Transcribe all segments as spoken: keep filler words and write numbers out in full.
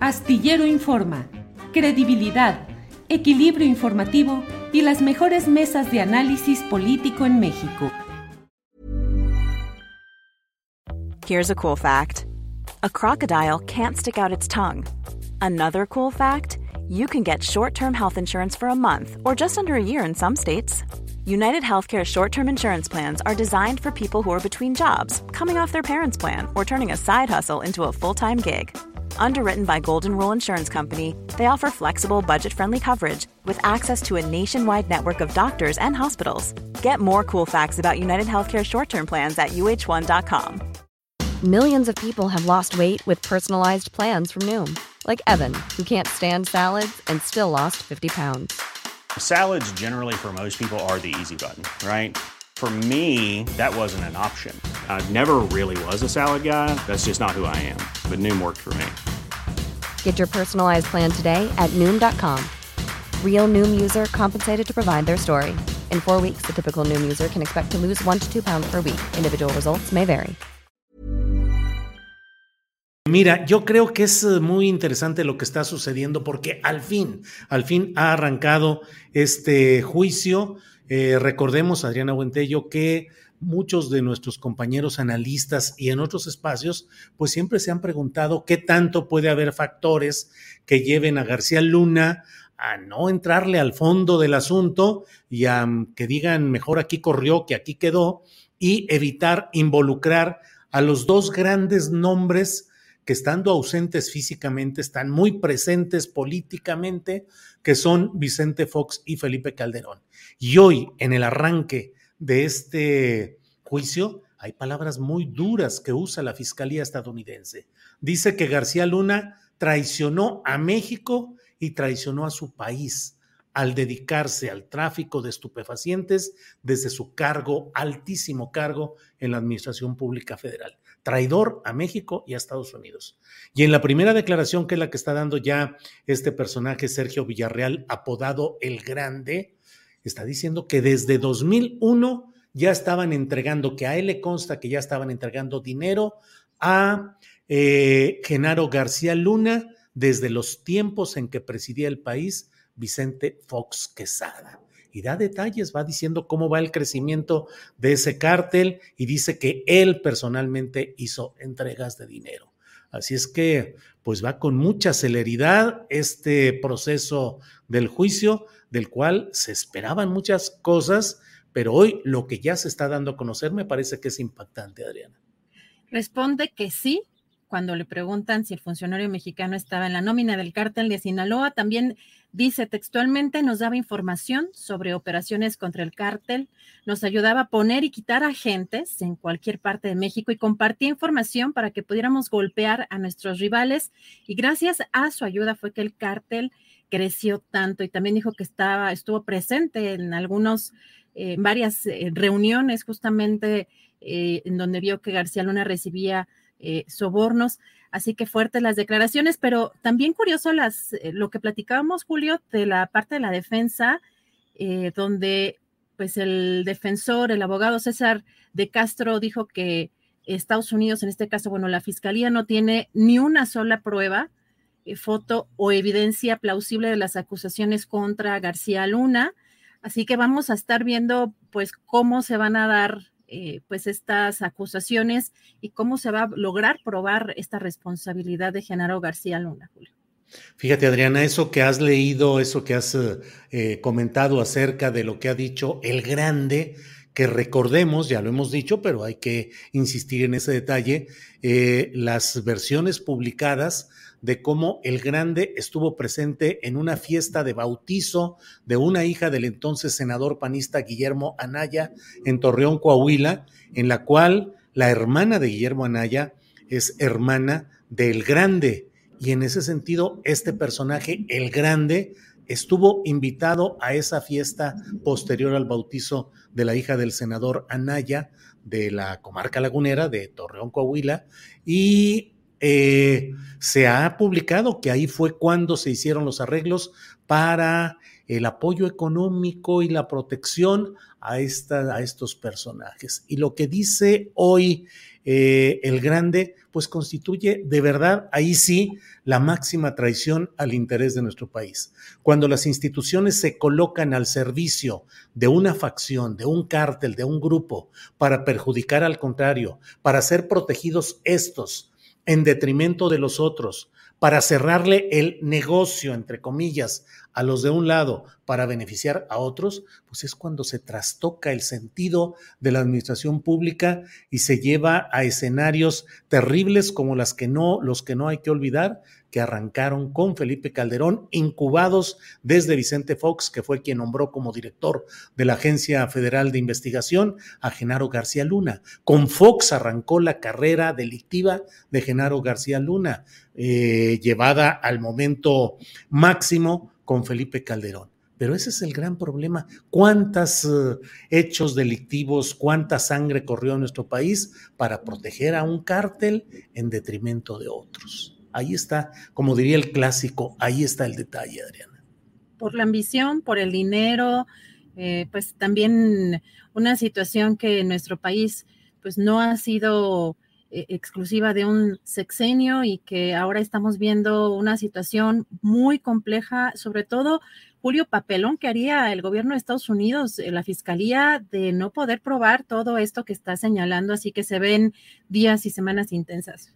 Astillero Informa, credibilidad, equilibrio informativo y las mejores mesas de análisis político en México. Here's a cool fact. A crocodile can't stick out its tongue. Another cool fact, you can get short-term health insurance for a month or just under a year in some states. United Healthcare short-term insurance plans are designed for people who are between jobs, coming off their parents' plan, or turning a side hustle into a full-time gig. Underwritten by Golden Rule Insurance Company, they offer flexible, budget-friendly coverage with access to a nationwide network of doctors and hospitals. Get more cool facts about United Healthcare short-term plans at U H one dot com. Millions of people have lost weight with personalized plans from Noom. Like Evan, who can't stand salads and still lost fifty pounds. Salads generally for most people are the easy button, right? For me, that wasn't an option. I never really was a salad guy. That's just not who I am. But Noom worked for me. Get your personalized plan today at Noom dot com. Real Noom user compensated to provide their story. In four weeks, the typical Noom user can expect to lose one to two pounds per week. Individual results may vary. Mira, yo creo que es muy interesante lo que está sucediendo porque al fin, al fin ha arrancado este juicio. Eh, recordemos, Adriana Buentello, que muchos de nuestros compañeros analistas y en otros espacios, pues siempre se han preguntado qué tanto puede haber factores que lleven a García Luna a no entrarle al fondo del asunto y a que digan mejor aquí corrió que aquí quedó y evitar involucrar a los dos grandes nombres que estando ausentes físicamente están muy presentes políticamente, que son Vicente Fox y Felipe Calderón. Y hoy, en el arranque de este juicio, hay palabras muy duras que usa la Fiscalía estadounidense. Dice que García Luna traicionó a México y traicionó a su país al dedicarse al tráfico de estupefacientes desde su cargo, altísimo cargo en la Administración Pública Federal. Traidor a México y a Estados Unidos. Y en la primera declaración, que es la que está dando ya este personaje, Sergio Villarreal, apodado El Grande, está diciendo que desde dos mil uno ya estaban entregando, que a él le consta que ya estaban entregando dinero a eh, Genaro García Luna desde los tiempos en que presidía el país Vicente Fox Quesada. Y da detalles, va diciendo cómo va el crecimiento de ese cártel y dice que él personalmente hizo entregas de dinero. Así es que pues va con mucha celeridad este proceso del juicio, del cual se esperaban muchas cosas, pero hoy lo que ya se está dando a conocer me parece que es impactante, Adriana. Responde que sí, cuando le preguntan si el funcionario mexicano estaba en la nómina del cártel de Sinaloa. También dice textualmente, nos daba información sobre operaciones contra el cártel, nos ayudaba a poner y quitar agentes en cualquier parte de México y compartía información para que pudiéramos golpear a nuestros rivales, y gracias a su ayuda fue que el cártel creció tanto. Y también dijo que estaba, estuvo presente en algunos, eh, en varias eh, reuniones justamente eh, en donde vio que García Luna recibía eh, sobornos. Así que fuertes las declaraciones, pero también curioso las, eh, lo que platicábamos, Julio, de la parte de la defensa, eh, donde pues el defensor, el abogado César de Castro dijo que Estados Unidos, en este caso, bueno, la Fiscalía no tiene ni una sola prueba, eh, foto o evidencia plausible de las acusaciones contra García Luna. Así que vamos a estar viendo pues cómo se van a dar Eh, pues estas acusaciones y cómo se va a lograr probar esta responsabilidad de Genaro García Luna, Julio. Fíjate, Adriana, eso que has leído, eso que has eh, comentado acerca de lo que ha dicho El Grande, que recordemos, ya lo hemos dicho, pero hay que insistir en ese detalle, eh, las versiones publicadas de cómo El Grande estuvo presente en una fiesta de bautizo de una hija del entonces senador panista Guillermo Anaya en Torreón, Coahuila, en la cual la hermana de Guillermo Anaya es hermana de El Grande. Y en ese sentido, este personaje, El Grande, estuvo invitado a esa fiesta posterior al bautizo de la hija del senador Anaya de la comarca lagunera de Torreón, Coahuila, y eh, se ha publicado que ahí fue cuando se hicieron los arreglos para el apoyo económico y la protección a, esta, a estos personajes. Y lo que dice hoy eh, el Grande, pues constituye de verdad, ahí sí, la máxima traición al interés de nuestro país. Cuando las instituciones se colocan al servicio de una facción, de un cártel, de un grupo, para perjudicar al contrario, para ser protegidos estos en detrimento de los otros, para cerrarle el negocio, entre comillas, a los de un lado para beneficiar a otros, pues es cuando se trastoca el sentido de la administración pública y se lleva a escenarios terribles como las que no, los que no hay que olvidar, que arrancaron con Felipe Calderón, incubados desde Vicente Fox, que fue quien nombró como director de la Agencia Federal de Investigación a Genaro García Luna. Con Fox arrancó la carrera delictiva de Genaro García Luna, eh, llevada al momento máximo con Felipe Calderón. Pero ese es el gran problema. ¿Cuántos uh, hechos delictivos, cuánta sangre corrió en nuestro país para proteger a un cártel en detrimento de otros? Ahí está, como diría el clásico, ahí está el detalle, Adriana. Por la ambición, por el dinero, eh, pues también una situación que en nuestro país pues no ha sido eh, exclusiva de un sexenio y que ahora estamos viendo una situación muy compleja, sobre todo, Julio, papelón que haría el gobierno de Estados Unidos, la fiscalía, de no poder probar todo esto que está señalando, así que se ven días y semanas intensas.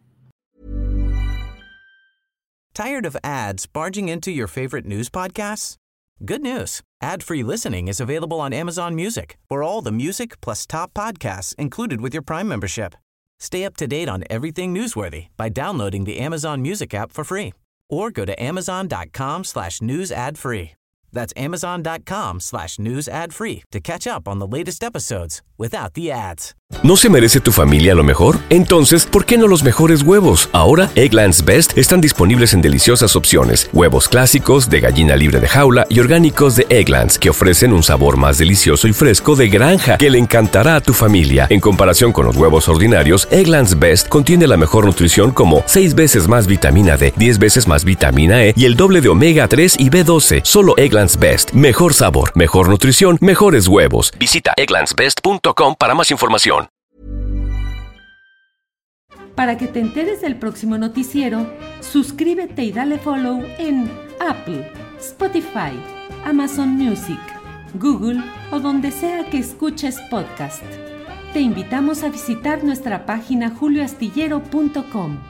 Tired of ads barging into your favorite news podcasts? Good news. Ad-free listening is available on Amazon Music for all the music plus top podcasts included with your Prime membership. Stay up to date on everything newsworthy by downloading the Amazon Music app for free or go to amazon.com slash news ad free. That's amazon.com slash news ad free to catch up on the latest episodes without the ads. ¿No se merece tu familia lo mejor? Entonces, ¿por qué no los mejores huevos? Ahora, Eggland's Best están disponibles en deliciosas opciones. Huevos clásicos, de gallina libre de jaula y orgánicos de Eggland's, que ofrecen un sabor más delicioso y fresco de granja que le encantará a tu familia. En comparación con los huevos ordinarios, Eggland's Best contiene la mejor nutrición como seis veces más vitamina D, diez veces más vitamina E y el doble de omega tres y B doce. Solo Eggland's Best. Mejor sabor, mejor nutrición, mejores huevos. Visita egglands best punto com para más información. Para que te enteres del próximo noticiero, suscríbete y dale follow en Apple, Spotify, Amazon Music, Google o donde sea que escuches podcast. Te invitamos a visitar nuestra página julio astillero punto com.